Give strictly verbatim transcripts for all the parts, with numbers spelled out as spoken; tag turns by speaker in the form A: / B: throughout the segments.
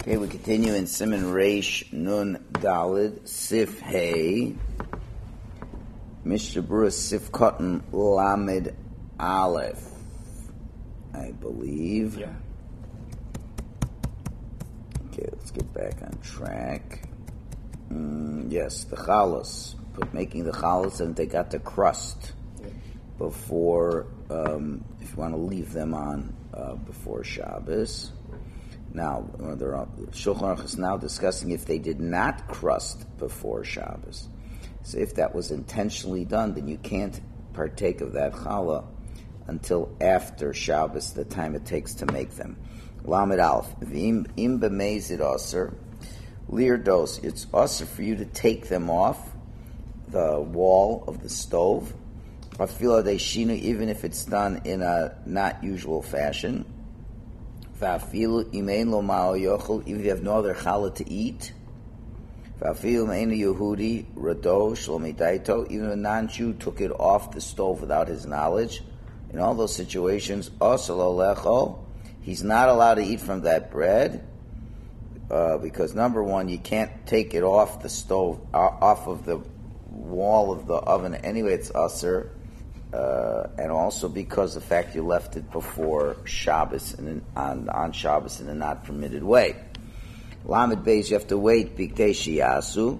A: Okay, we continue in Siman Reish Nun Dalid Sif Hey Mishnah Berurah Sif Cotton Lamed Aleph, I believe.
B: Yeah.
A: Okay, let's get back on track. Mm, yes, the chalas, put making the chalas, and they got the crust
B: Yeah.
A: before. Um, if you want to leave them on uh, before Shabbos. Now, they're Shulchan Aruch is now discussing if they did not crust before Shabbos. So if that was intentionally done, then you can't partake of that challah until after Shabbos, the time it takes to make them. Lamed Aleph, im b'meizid aser, lirdos, it's aser for you to take them off the wall of the stove, afila deishinu, even if it's done in a not usual fashion. Even if you have no other challah to eat, even a non-Jew took it off the stove without his knowledge, in all those situations, he's not allowed to eat from that bread, uh, because number one, you can't take it off the stove, uh, off of the wall of the oven anyway, it's usher. Uh, and also because the fact you left it before Shabbos and on on Shabbos in a not permitted way. Lamed Beis, you have to wait biktei shiyasu.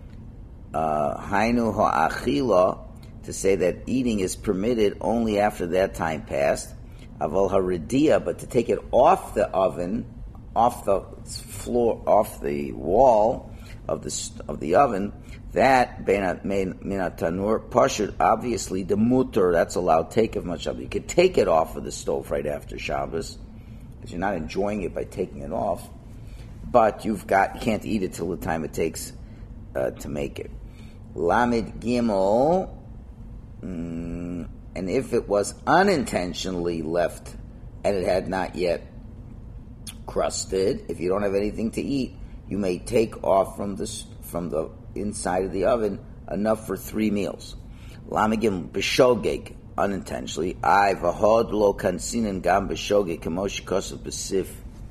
A: Hainu ha'achila, to say that eating is permitted only after that time passed. Aval haridia, but to take it off the oven, off the floor, off the wall of the of the oven. That minat tanur pashut, obviously the mutter, that's allowed. Take of much of it. You could take it off of the stove right after Shabbos because you're not enjoying it by taking it off. But you've got you can't eat it till the time it takes uh, to make it. Lamed Gimel, mm, and if it was unintentionally left and it had not yet crusted, if you don't have anything to eat, you may take off from the from the inside of the oven enough for three meals. Lamigim b'shogeg, unintentionally. I v'hod lo kansinin gam b'shogeg kamosh kosav b'sif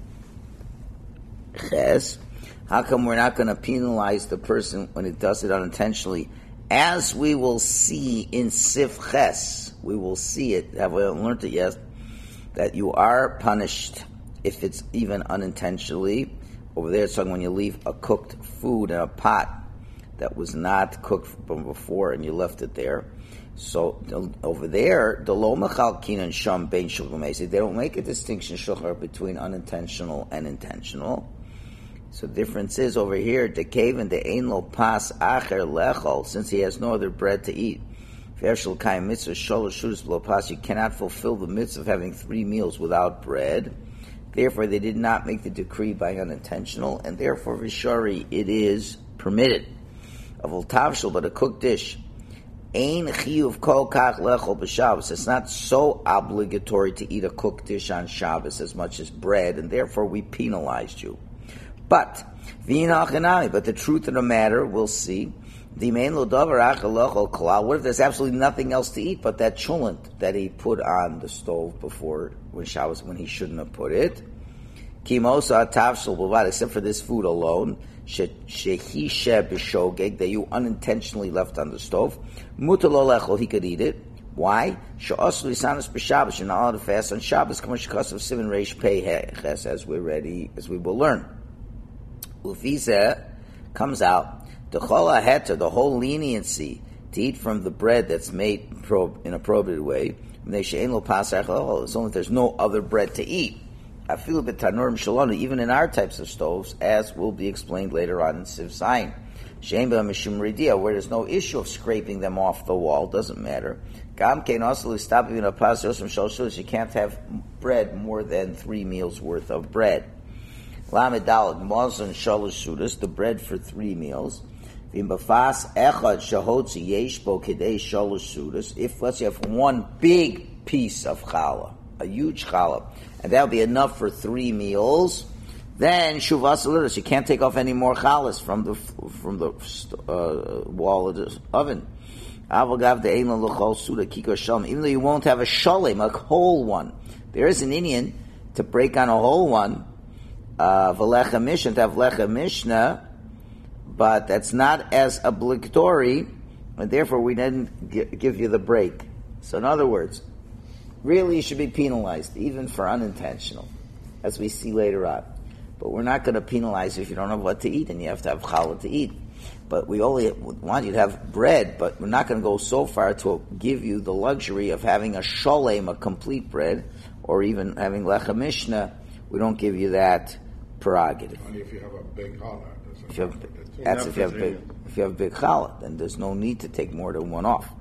A: ches. How come we're not going to penalize the person when it does it unintentionally? As we will see in sif ches, we will see it. Have we learned it yet? That you are punished if it's even unintentionally. Over there, it's talking when you leave a cooked food in a pot that was not cooked from before and you left it there. So over there, the lo mechalkin and sham bein shulchan, they don't make a distinction shulchan between unintentional and intentional. So the difference is over here, the kaven the ein lo pas acher lechol, since he has no other bread to eat. V'ershel kaim mitzvah sholosh shudas lo pas, you cannot fulfill the mitzvah of having three meals without bread. Therefore, they did not make the decree by unintentional, and therefore, v'shari, it is permitted. Avol tavshel, but a cooked dish, ein chiyuv kol kach lechol b'Shabbos. It's not so obligatory to eat a cooked dish on Shabbos as much as bread, and therefore we penalized you. But v'inachinami, but the truth of the matter, we'll see. Dimein lo davar achal lechol kolal. What if there's absolutely nothing else to eat but that cholent that he put on the stove before when Shabbos, when he shouldn't have put it? Kimosa tavshel b'vad, except for this food alone. Shehishe b'shogeg, that you unintentionally left on the stove. Mutar lo lechol, he could eat it. Why? She'asu lisanos b'Shabbos, you're not allowed to fast on Shabbos. K'mosh kasav siman reish pei ches, as we're ready, as we will learn. Ufizeh comes out the chola heter, the whole leniency to eat from the bread that's made in a prohibited way. It's only if there's no other bread to eat. I feel a bit tanurim shalom, even in our types of stoves, as will be explained later on in Siv Zayin. Shemba mishum ridia, where there's no issue of scraping them off the wall, doesn't matter. Gam kein also stop in a pas yosem shalosh, you can't have bread more than three meals worth of bread. Lamed daled mazon shalosh sudas, the bread for three meals. If let's say you have one big piece of challah, a huge challah, and that'll be enough for three meals, then shuvas aludus, you can't take off any more challahs from the from the uh, wall of the oven. Even though you won't have a shalem, a whole one, there is an Indian to break on a whole one. uh, v'lecha mishnah, to have lecha mishnah, but that's not as obligatory, and therefore we didn't g- give you the break. So in other words, really you should be penalized, even for unintentional, as we see later on. But we're not going to penalize you if you don't have what to eat, and you have to have challah to eat. But we only want you to have bread, but we're not going to go so far to give you the luxury of having a sholem, a complete bread, or even having lecha mishnah. We don't give you that prerogative.
B: Only if you have a big challah.
A: If you have, that's if you have big, if you have big challah, then there's no need to take more than one off.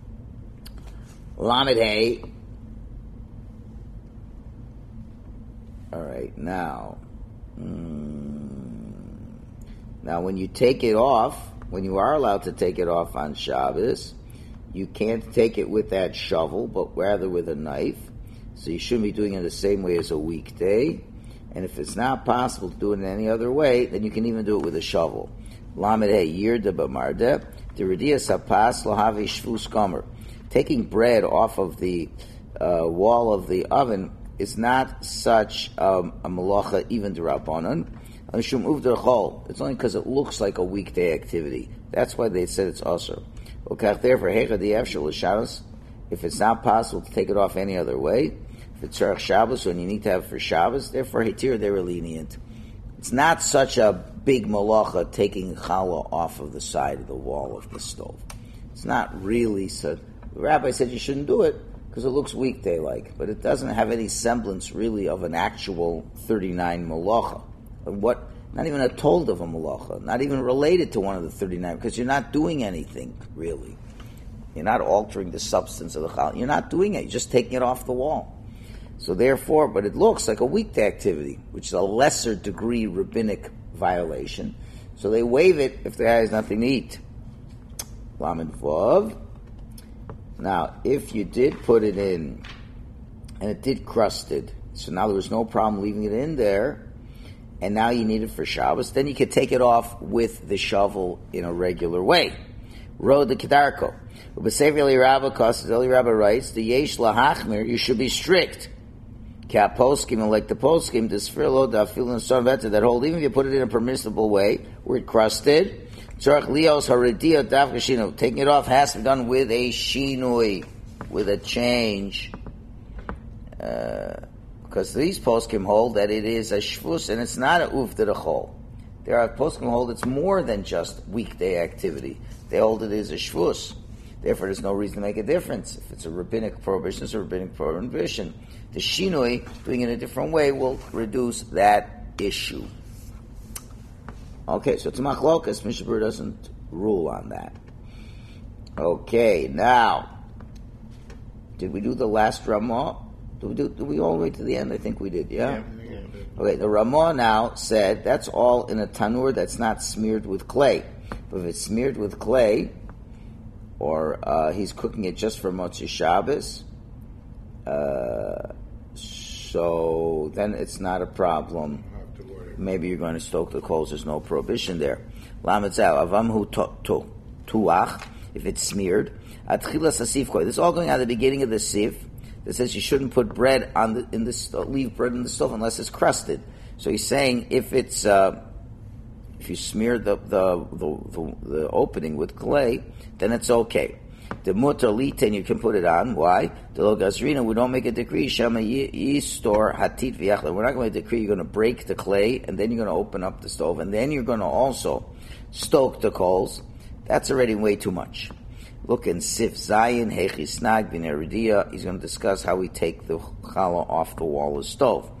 A: Lamed Hey. All right, now, mm, now when you take it off, when you are allowed to take it off on Shabbos, you can't take it with that shovel, but rather with a knife. So you shouldn't be doing it the same way as a weekday. And if it's not possible to do it in any other way, then you can even do it with a shovel. Lamed Hey, Yirda B'Marda, D'Rediya Sapas Lahavi Shvus Gomer. Taking bread off of the uh, wall of the oven is not such um, a malacha, even to Rabbanan. It's only because it looks like a weekday activity. That's why they said it's usher. Therefore, if it's not possible to take it off any other way, if it's Tzarech Shabbos, when you need to have it for Shabbos, therefore, Hitir, they were lenient. It's not such a big malacha taking challah off of the side of the wall of the stove. It's not really so. The rabbi said you shouldn't do it because it looks weekday-like, but it doesn't have any semblance really of an actual thirty-nine malacha. What? Not even a told of a malacha, not even related to one of the thirty-nine, because you're not doing anything really. You're not altering the substance of the challah. You're not doing it. You're just taking it off the wall. So therefore, but it looks like a weekday activity, which is a lesser degree rabbinic violation. So they waive it if the guy has nothing to eat. Lamed Vav. Now, if you did put it in, and it did crusted, so now there was no problem leaving it in there, and now you need it for Shabbos, then you could take it off with the shovel in a regular way. Ro de Kedarko. B'Sefer Eli Rabba, because Eli Rabba writes, the Yesh Lahachmir, you should be strict. Ka poskim, and like the poskim, the Sfirlo, the Afil, and Sarveta, that hold, even if you put it in a permissible way, where it crusted, Tzarech Lios Haridia Dav Kashino, taking it off has to be done with a shinui, with a change. Uh, because these poskim hold that it is a shvus, and it's not a ufta d'chol. There are poskim hold it's more than just weekday activity. They hold it is a shvus. Therefore, there's no reason to make a difference. If it's a rabbinic prohibition, it's a rabbinic prohibition. The shinui, doing it in a different way, will reduce that issue. Okay, so it's machlokas. Mishnah Berurah doesn't rule on that. Okay, now, did we do the last Ramah? Did we, do, did we all the way to the end? I think we did, yeah? yeah, yeah. Okay, the Ramah now said that's all in a tanur that's not smeared with clay. But if it's smeared with clay, or uh, he's cooking it just for Motzei Shabbos, uh, so then it's not a problem. Maybe you're going to stoke the coals. There's no prohibition there. If it's smeared, this is all going on at the beginning of the sif. That says you shouldn't put bread on the in the sto- leave bread in the stove unless it's crusted. So he's saying if it's uh, if you smear the the, the the the opening with clay, then it's okay. The mutar liten you can put it on. Why? The lo gazrina, we don't make a decree. Shama yistor hatit v'yachla. We're not going to decree. You're going to break the clay, and then you're going to open up the stove, and then you're going to also stoke the coals. That's already way too much. Look in Sif Zayin Hechisnag bin Eridia. He's going to discuss how we take the challah off the wall of the stove.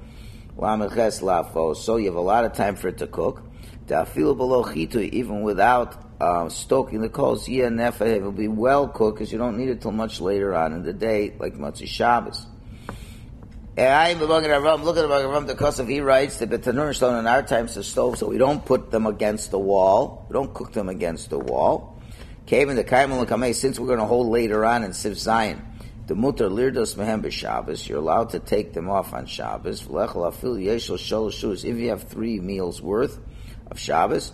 A: So you have a lot of time for it to cook. Even without uh, stoking the coals, it will be well cooked because you don't need it till much later on in the day, like Motzei Shabbos. Look at the Bagaram, the Kosav, he writes that the tanur stone in our times the stove, so we don't put them against the wall. We don't cook them against the wall. Came in the Kaimel Kamei, since we're going to hold later on in Sif Zion, the Mutar Lirdos Mehem b'Shabbos, you're allowed to take them off on Shabbos. If you have three meals worth of Shabbos,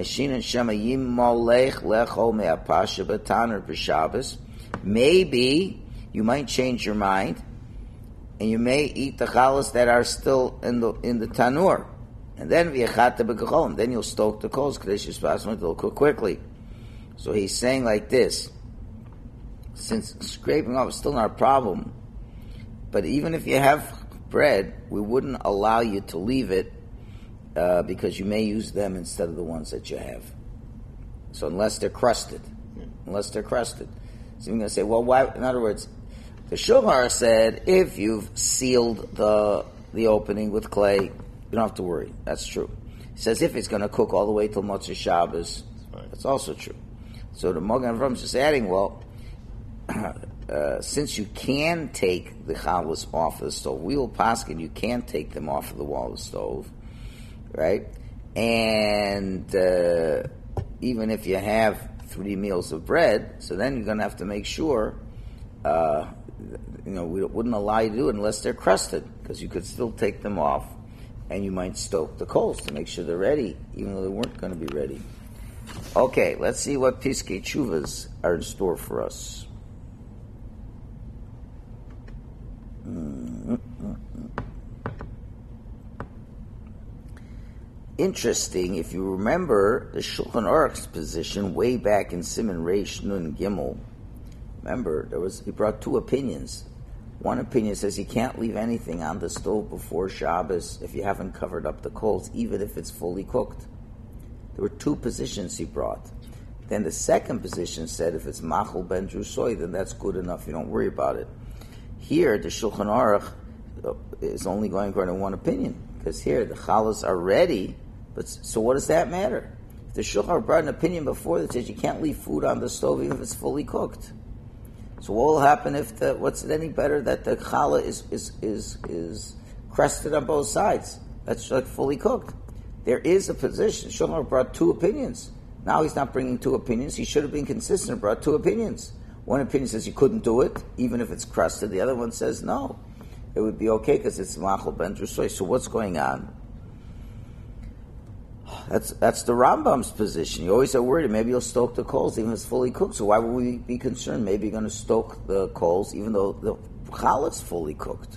A: maybe you might change your mind, and you may eat the challahs that are still in the in the tanur, And then v'yachata b'kachol, then you'll stoke the coals, kadesh yispasim, it'll cook quickly. So he's saying like this, since scraping off is still not a problem, but even if you have bread, we wouldn't allow you to leave it uh, because you may use them instead of the ones that you have. So unless they're crusted, yeah. unless they're crusted. So you're going to say, well, why? In other words, the Shulchan Aruch said if you've sealed the the opening with clay, you don't have to worry. That's true. He says if it's going to cook all the way till Motzei Shabbos, right. That's also true. So the Magen Avraham is just adding, well, uh, since you can take the chalvas off of the stove, we will paskin you can take them off of the wall of the stove, right? And uh, even if you have three meals of bread, so then you're going to have to make sure, uh, you know, we wouldn't allow you to do it unless they're crusted, because you could still take them off, and you might stoke the coals to make sure they're ready, even though they weren't going to be ready. Okay, let's see what Piskei Teshuvas are in store for us. Mm-hmm. Interesting, if you remember the Shulchan Aruch's position way back in Siman Reish Nun Gimel. Remember, there was he brought two opinions. One opinion says you can't leave anything on the stove before Shabbos if you haven't covered up the coals, even if it's fully cooked. There were two positions he brought. Then the second position said if it's machal ben drusoy, then that's good enough. You don't worry about it. Here, the Shulchan Aruch is only going according to one opinion, because here the challahs are ready. But so, what does that matter? If the Shulchan Aruch brought an opinion before that says you can't leave food on the stove even if it's fully cooked. So, what will happen if the what's it any better that the challah is is is is crusted on both sides? That's like fully cooked. There is a position. Shulchan Aruch brought two opinions. Now he's not bringing two opinions. He should have been consistent and brought two opinions. One opinion says you couldn't do it, even if it's crusted. The other one says no. It would be okay because it's machal ben drusoy. So what's going on? That's that's the Rambam's position. You always are worried maybe you'll stoke the coals even if it's fully cooked. So why would we be concerned? Maybe you're going to stoke the coals even though the challah is fully cooked.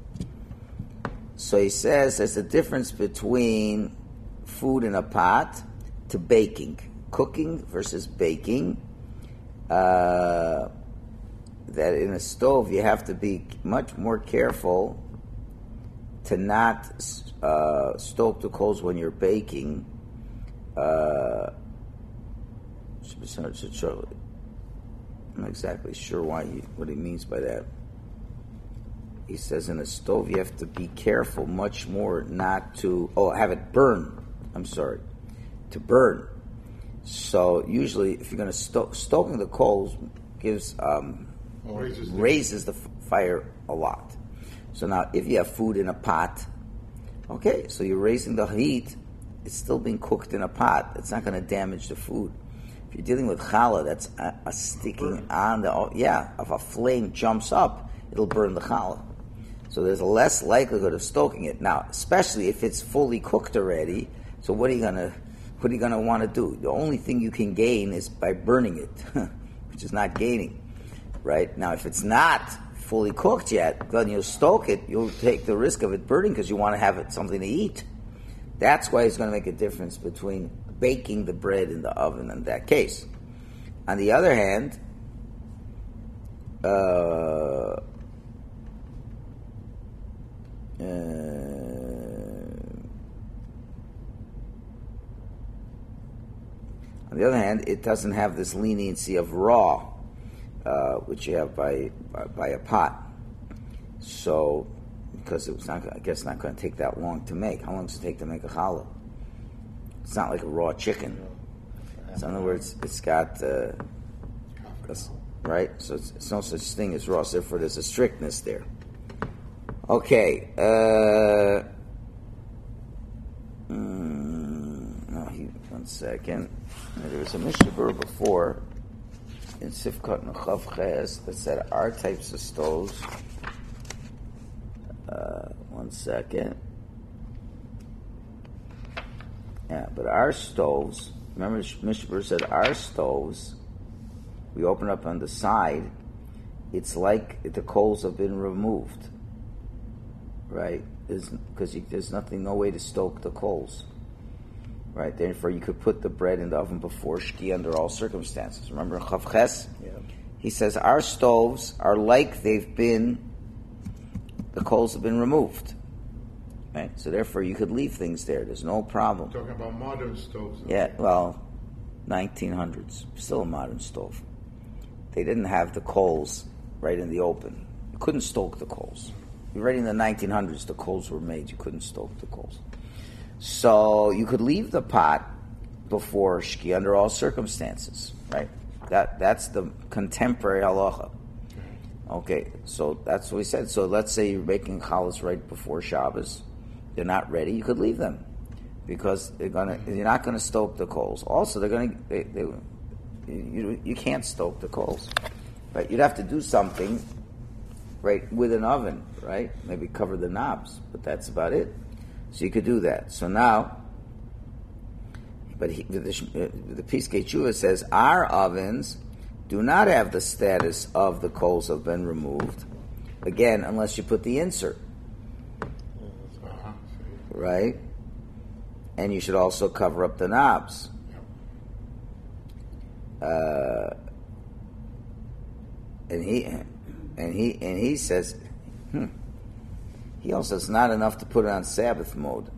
A: So he says there's a difference between food in a pot to baking. Cooking versus baking. Uh, that in a stove you have to be much more careful to not uh, stoke the coals when you're baking. Uh, I'm not exactly sure why he, what he means by that. He says in a stove you have to be careful much more not to, oh, have it burn. I'm sorry, to burn. So usually if you're going to stoke, stoking the coals gives, um, raises, raises the f- fire a lot. So now if you have food in a pot, okay, so you're raising the heat, it's still being cooked in a pot. It's not going to damage the food. If you're dealing with challah, that's a, a sticking on the, oh, yeah, if a flame jumps up, it'll burn the challah. So there's less likelihood of stoking it. Now, especially if it's fully cooked already, so what are you going to, what are you going to want to do? The only thing you can gain is by burning it, which is not gaining, right? Now, if it's not fully cooked yet, then you'll stoke it, you'll take the risk of it burning because you want to have it something to eat. That's why it's going to make a difference between baking the bread in the oven in that case. On the other hand, uh, uh, on the other hand, it doesn't have this leniency of raw, uh, which you have by, by by a pot. So, because it was not, I guess, not going to take that long to make. How long does it take to make a challah? It's not like a raw chicken. So, in other words, it's got uh, right. So it's, it's no such thing as raw. So therefore, there's a strictness there. Okay. Uh, mm, no, he, one second. There was a Mishnah Berurah before in Sifkat Nechav Ches that said our types of stoves. Uh, one second. Yeah, but our stoves, remember Mishnah Berurah said our stoves, we open up on the side, it's like the coals have been removed. Right? There's, because there's nothing, no way to stoke the coals. Right? Therefore, you could put the bread in the oven before Shkia under all circumstances. Remember in Chav Ches?
B: Yeah.
A: He says, our stoves are like they've been, the coals have been removed. Right? So therefore, you could leave things there. There's no problem.
C: Talking about modern stoves.
A: Yeah, well, nineteen hundreds. Still a modern stove. They didn't have the coals right in the open. You couldn't stoke the coals. Already in the nineteen hundreds, the coals were made. You couldn't stoke the coals. So you could leave the pot before Shki under all circumstances, right? That That's the contemporary halacha. Okay, so that's what we said. So let's say you're making challahs right before Shabbos. They're not ready. You could leave them because they're gonna. You're not going to stoke the coals. Also, they're going to. They, they, you you can't stoke the coals, right? You'd have to do something, right, with an oven, right? Maybe cover the knobs, but that's about it. So you could do that. So now, but he, the, the Piskei Tshuva says our ovens do not have the status of the coals have been removed. Again, unless you put the insert. Right? And you should also cover up the knobs. Uh, and he and he and he says hmm, he also it's not enough to put it on Sabbath mode.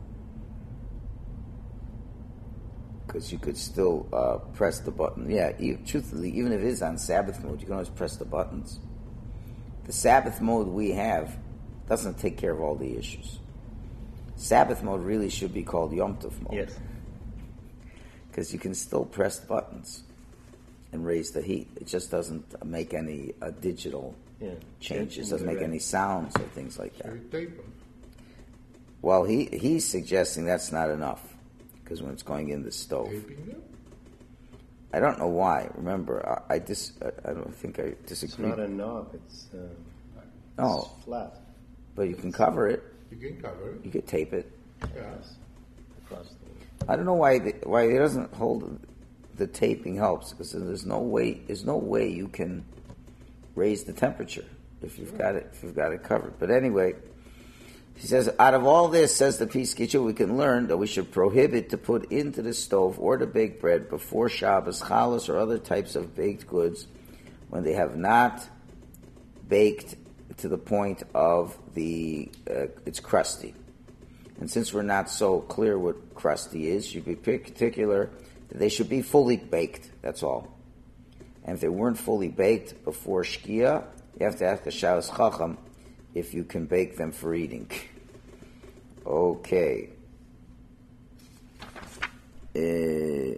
A: Because you could still uh, press the button. Yeah, you, truthfully, even if it is on Sabbath mode, you can always press the buttons. The Sabbath mode we have doesn't take care of all the issues. Sabbath mode really should be called Yom Tov mode.
B: Yes.
A: Because you can still press the buttons and raise the heat. It just doesn't make any uh, digital
B: yeah.
A: changes. It doesn't make any sounds or things like that.
C: So you tape them.
A: Well, he he's suggesting that's not enough. Because when it's going in the stove.
C: Taping them?
A: I don't know why. Remember, I, I dis. I, I don't think I disagree.
B: It's not a knob. It's, uh,
A: no,
B: it's flat.
A: But you can cover it.
C: You can cover it.
A: You could tape it.
C: Yes.
B: Across the...
A: I don't know why the, why it doesn't hold. The taping helps because there's no way. There's no way you can raise the temperature if you've got it. If you've got it covered. But anyway. He says, out of all this, says the Piskei Tshuva, we can learn that we should prohibit to put into the stove or to bake bread before Shabbos, challahs, or other types of baked goods when they have not baked to the point of the, uh, it's crusty. And since we're not so clear what crusty is, you be particular that they should be fully baked, that's all. And if they weren't fully baked before Shkia, you have to ask the Shabbos Chacham if you can bake them for eating. Okay. Uh,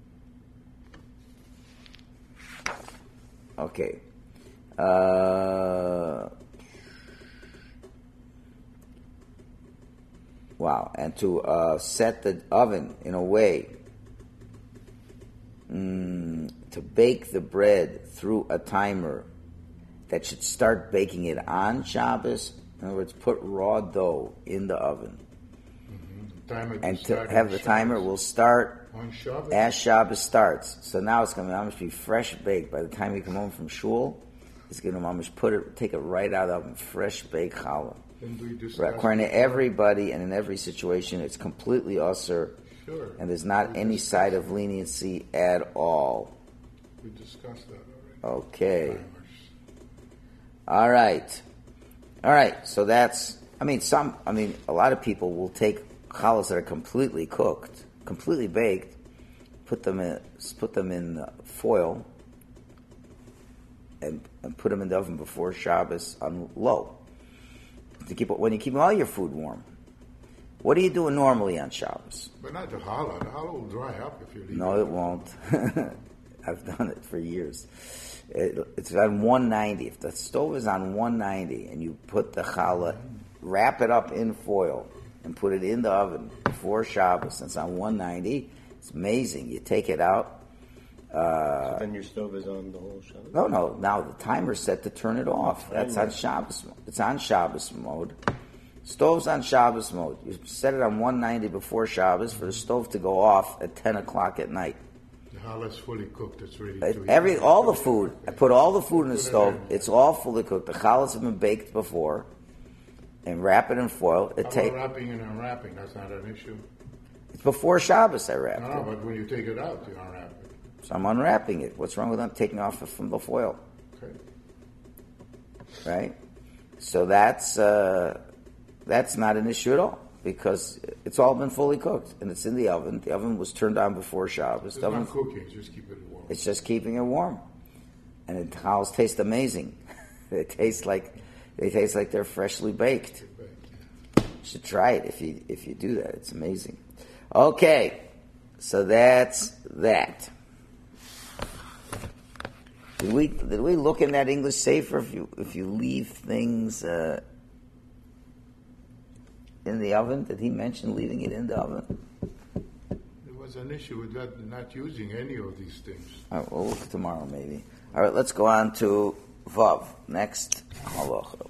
A: okay. Uh, wow. And to uh, set the oven in a way mm, to bake the bread through a timer that should start baking it on Shabbos. In other words, put raw dough in the oven.
C: Mm-hmm. The timer
A: and to
C: start
A: have the
C: Shabbos.
A: timer will start
C: On Shabbos?
A: as Shabbos starts. So now it's going to almost be fresh baked. By the time you come home from shul, it's going to almost put it, take it right out of the oven, fresh baked challah.
C: Then do you discuss
A: Right, according to
C: before?
A: everybody and in every situation, it's completely usher,
C: Sure.
A: and there's not
C: We
A: any
C: discussed-
A: side of leniency at all.
C: We discussed that already.
A: Okay.
C: Timers.
A: All right. All right. So that's, I mean, some, I mean, a lot of people will take challahs that are completely cooked, completely baked, put them in, put them in foil, and, and put them in the oven before Shabbos on low. To keep it, when you keep all your food warm. What are you doing normally on Shabbos?
C: But not the challah. The challah will dry up if you leave
A: No, it won't. I've done it for years. It, it's on one ninety. If the stove is on one ninety and you put the challah, wrap it up in foil and put it in the oven before Shabbos, and it's on one ninety, it's amazing. You take it out. Uh,
B: So then your stove is on the whole Shabbos?
A: no, no. Now the timer's set to turn it off. That's
B: I know.
A: on Shabbos. It's on Shabbos mode. Stove's on Shabbos mode. You set it on one ninety before Shabbos for the stove to go off at ten o'clock at night.
C: The challah is fully cooked. It's ready
A: It-
C: to eat.
A: Every all the food, I put all the food in the
C: Put it
A: stove.
C: in.
A: It's all fully cooked. The challahs have been baked before, and wrap it in foil. It
C: How
A: take
C: about wrapping and unwrapping? That's not an issue.
A: it's before Shabbos. I wrap
C: No,
A: it,
C: no, but when you take it out, you unwrap it.
A: so I'm unwrapping it. What's wrong with them taking off from the foil?
C: Okay.
A: Right? So that's uh, that's not an issue at all because it's all been fully cooked and it's in the oven. The oven was turned on before Shabbos.
C: It's
A: The oven,
C: not cooking, just keep it warm.
A: it's just keeping it warm, and it house taste amazing. They taste like they taste like they're freshly baked. You should try it if you if you do that. It's amazing. Okay, so that's that. Did we did we look in that English Sefer if you if you leave things uh, in the oven? Did he mention leaving it in the oven?
C: There was an issue with that, not using any of these things.
A: All right, we'll look tomorrow maybe. All right, let's go on to Vav. Next halacha.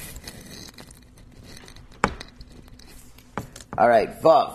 A: All right, Vav.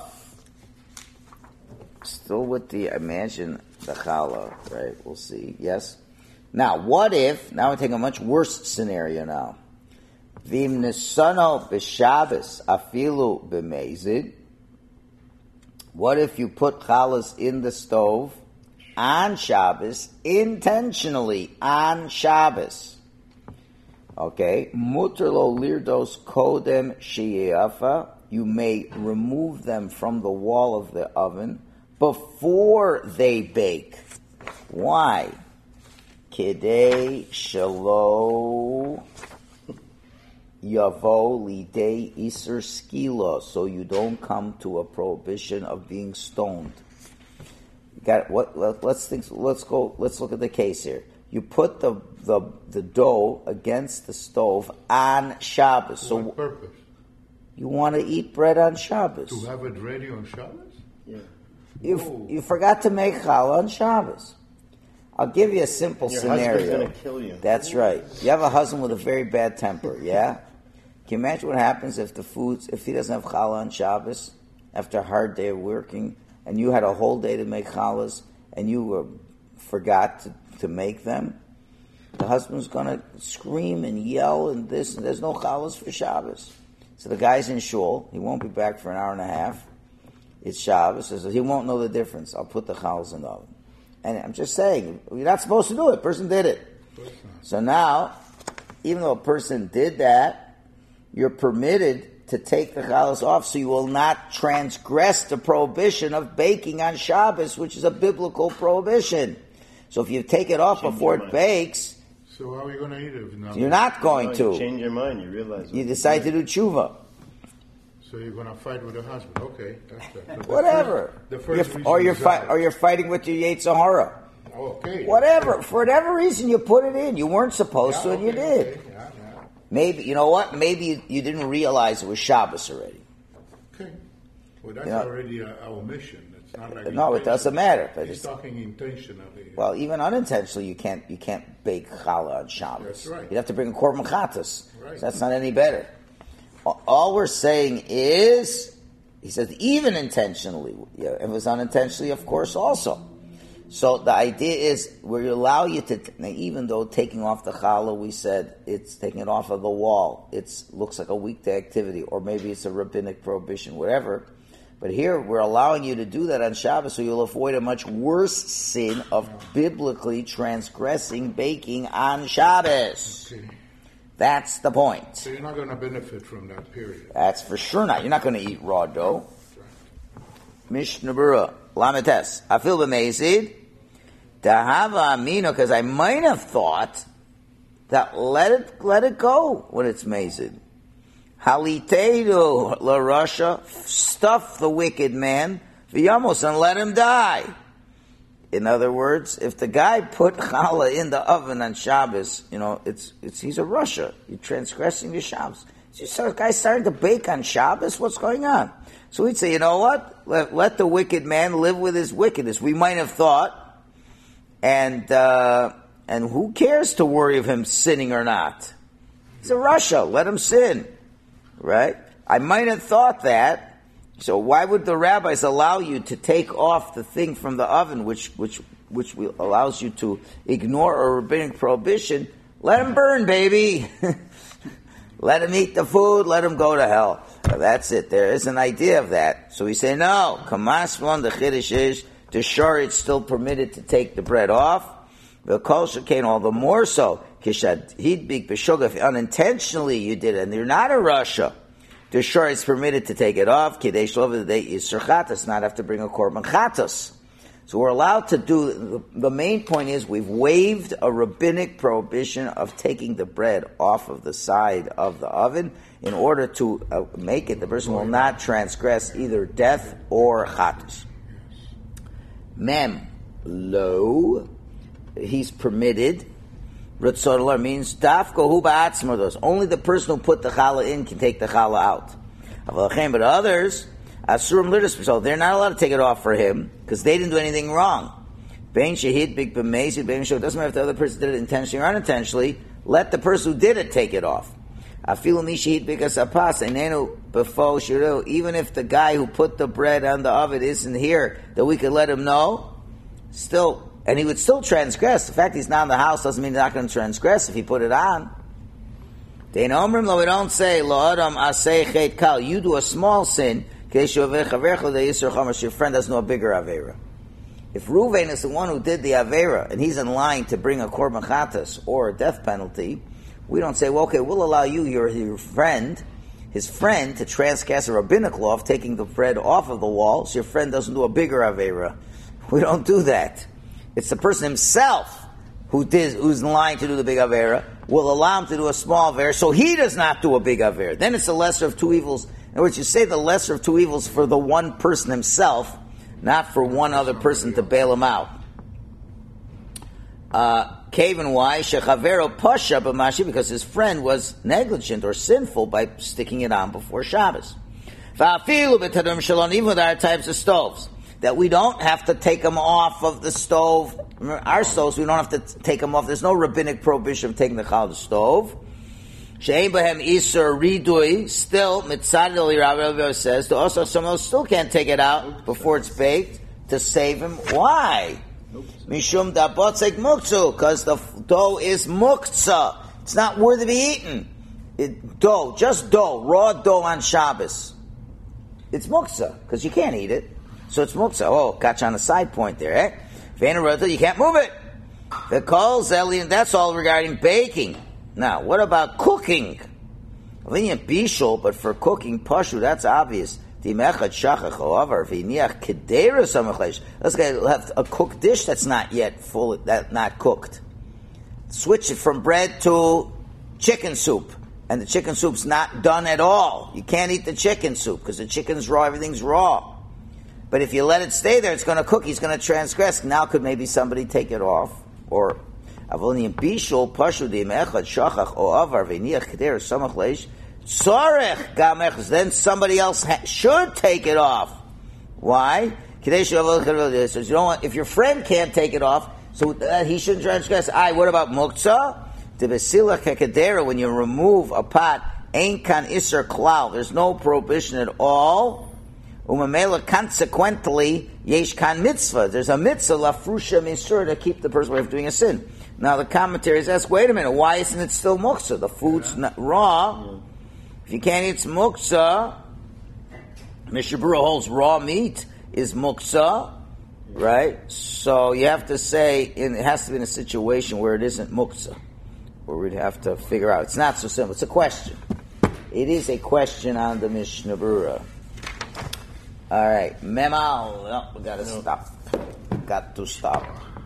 A: Still with the, imagine the challah, right? We'll see. Yes? Now, what if, now we're taking a much worse scenario now. Vim nesano b'Shabbos afilu b'mezid. What if you put challahs in the stove on Shabbos, intentionally on Shabbos? Okay. Muter lo lirdos kodem sheyeafa. You may remove them from the wall of the oven before they bake. Why? Kedei shelo yavo lidei iser skila, so you don't come to a prohibition of being stoned. You got what? Let, let's think. Let's go. Let's look at the case here. You put the the, the dough against the stove on Shabbos.
C: For
A: so
C: what purpose?
A: You want to eat bread on Shabbos.
C: To have it ready on Shabbos?
B: Yeah.
A: You you forgot to make challah on Shabbos. I'll give you a simple
B: Your
A: scenario.
B: husband's going to kill you.
A: That's right. You have a husband with a very bad temper, yeah? Can you imagine what happens if the foods, if he doesn't have challah on Shabbos, after a hard day of working, and you had a whole day to make challahs, and you uh, forgot to, to make them? The husband's going to scream and yell and this, and there's no challahs for Shabbos. So the guy's in shul. He won't be back for an hour and a half. It's Shabbos. So he won't know the difference. I'll put the challahs in the oven. And I'm just saying, you're not supposed to do it. A person did it. So now, even though a person did that, you're permitted to take the challahs off so you will not transgress the prohibition of baking on Shabbos, which is a biblical prohibition. So if you take it off
B: Change
A: before
B: your
A: it
B: mind.
A: bakes,
C: So how are you going to eat it? If not
A: you're not going
B: No,
A: to.
B: you change your mind. You realize
A: You
B: it.
A: decide to do tshuva.
C: So you're going to fight with the husband. Okay, that's that. So the
A: Whatever.
C: first- The first
A: You're-
C: reason
A: or you're
C: is
A: fi-
C: that-
A: or you're fighting with your Yetzer Hara.
C: Okay.
A: Whatever. For whatever reason, you put it in. You weren't supposed
C: Yeah,
A: to, and you
C: okay,
A: did.
C: okay, yeah, yeah.
A: Maybe you know what? Maybe you, you didn't realize it was Shabbos already.
C: Okay. Well, that's
A: You know-
C: already a, our mission. It's not like
A: No, it doesn't matter. But
C: He's
A: it's,
C: talking intentionally.
A: well, even unintentionally, you can't you can't bake challah on Shabbos.
C: That's right.
A: You'd have to bring a korban chatas.
C: Right.
A: So that's not any better. All- All we're saying is, he says, even intentionally. Yeah, if it was unintentionally, of course, also. So the idea is we allow you to, now even though taking off the challah, we said it's taking it off of the wall. It looks like a weekday activity, or maybe it's a rabbinic prohibition, whatever. But here we're allowing you to do that on Shabbos, so you'll avoid a much worse sin of biblically transgressing baking on Shabbos.
C: Okay.
A: That's the point.
C: So you're not going to benefit from that period.
A: That's for sure not. You're not going to eat raw dough. Mishnah Berurah, Lametes. I feel b'mezid. Tahava amino, because I might have thought that let it let it go when it's mezid. Halitedu la Russia, stuff the wicked man, v'yamos, and let him die. In other words, if the guy put challah in the oven on Shabbos, you know, it's it's he's a Russia. You're transgressing the Shabbos. So the guy's starting to bake on Shabbos. What's going on? So we'd say, you know what? Let, let the wicked man live with his wickedness. We might have thought, and uh, and who cares to worry of him sinning or not? He's a Russia. Let him sin, right? I might have thought that. So why would the rabbis allow you to take off the thing from the oven, which which which will, allows you to ignore a rabbinic prohibition? Let him burn, baby. Let him eat the food, let him go to hell. That's it. There is an idea of that. So we say, no. Kamasman, the chiddush is, to sure it's still permitted to take the bread off. The kol shekain, all the more so. Kishad hidbik b'shogeg, if unintentionally you did it, and you're not a Russia, to sure it's permitted to take it off. Kidei shlover the day is surchatas, not have to bring a korban chatas. So we're allowed to do, the main point is we've waived a rabbinic prohibition of taking the bread off of the side of the oven in order to uh, make it, the person will not transgress either death or chatas. Mem, lo, he's permitted. Ritzodler means dafko hu ba'atzmados. Only the person who put the challah in can take the challah out. But others, asurim lidus, so they're not allowed to take it off for him because they didn't do anything wrong. Bein shehid big b'meizid bein shehid. Doesn't matter if the other person did it intentionally or unintentionally. Let the person who did it take it off. Afilu mi shehid big asapas enenu befo shiru. Even if the guy who put the bread on the oven isn't here, that we could let him know. Still, and he would still transgress. The fact he's not in the house doesn't mean he's not going to transgress if he put it on. We don't say lo adam asay chet kal. You do a small sin. Your friend doesn't know a bigger avera. If Ruvain is the one who did the avera and he's in line to bring a korban chatas or a death penalty, we don't say, well, okay, we'll allow you, your, your friend, his friend, to transgress a rabbinic law of taking the bread off of the wall, so your friend doesn't do a bigger avera. We don't do that. It's the person himself who did, who's in line to do the big avera. We'll allow him to do a small avera, so he does not do a big avera. Then it's the lesser of two evils. In other words, you say the lesser of two evils for the one person himself, not for one other person to bail him out. Uh, Cave and why? Shechavero pasha b'mashi, because his friend was negligent or sinful by sticking it on before Shabbos. Va'afilu b'tadum shalom, even with our types of stoves, that we don't have to take them off of the stove. Remember, our stoves, we don't have to take them off. There's no rabbinic prohibition of taking the chal of the stove. She'ein bahem isur ridui, still, mitzadil Rabbi says, to also someone else still can't take it out before it's baked to save him. Why? Mishum da botzek muktzah, because the dough is muktzah. It's not worthy to be eaten. It, dough, just dough, raw dough on Shabbos. It's muktzah, because you can't eat it. So it's muktzah. Oh, catch on a side point there, eh? Vein you can't move it. The kol zeli, that's all regarding baking. Now, what about cooking? Bishul, but for cooking, pashu, that's obvious. Let's have a cooked dish that's not yet full, that not cooked. Switch it from bread to chicken soup, and the chicken soup's not done at all. You can't eat the chicken soup because the chicken's raw, everything's raw. But if you let it stay there, it's going to cook. He's going to transgress. Now could maybe somebody take it off, or then somebody else ha- should take it off. Why? So you don't want, if your friend can't take it off, so uh, he shouldn't transgress. Aye, what about muktzah? When you remove a pot, ain't kan iser klal. There's no prohibition at all. Umamela, consequently, yesh kan mitzvah. There's a mitzvah lafrusha misur to keep the person away from doing a sin. Now the commentaries ask, wait a minute, why isn't it still muktzah? The food's not raw. If you can't eat muktzah, Mishnah Berurah holds raw meat is muktzah, right? So you have to say, in, it has to be in a situation where it isn't muktzah, where we'd have to figure out. It's not so simple. It's a question. It is a question on the Mishnah Berurah. All right, Memal. No, we got to stop. Got to stop.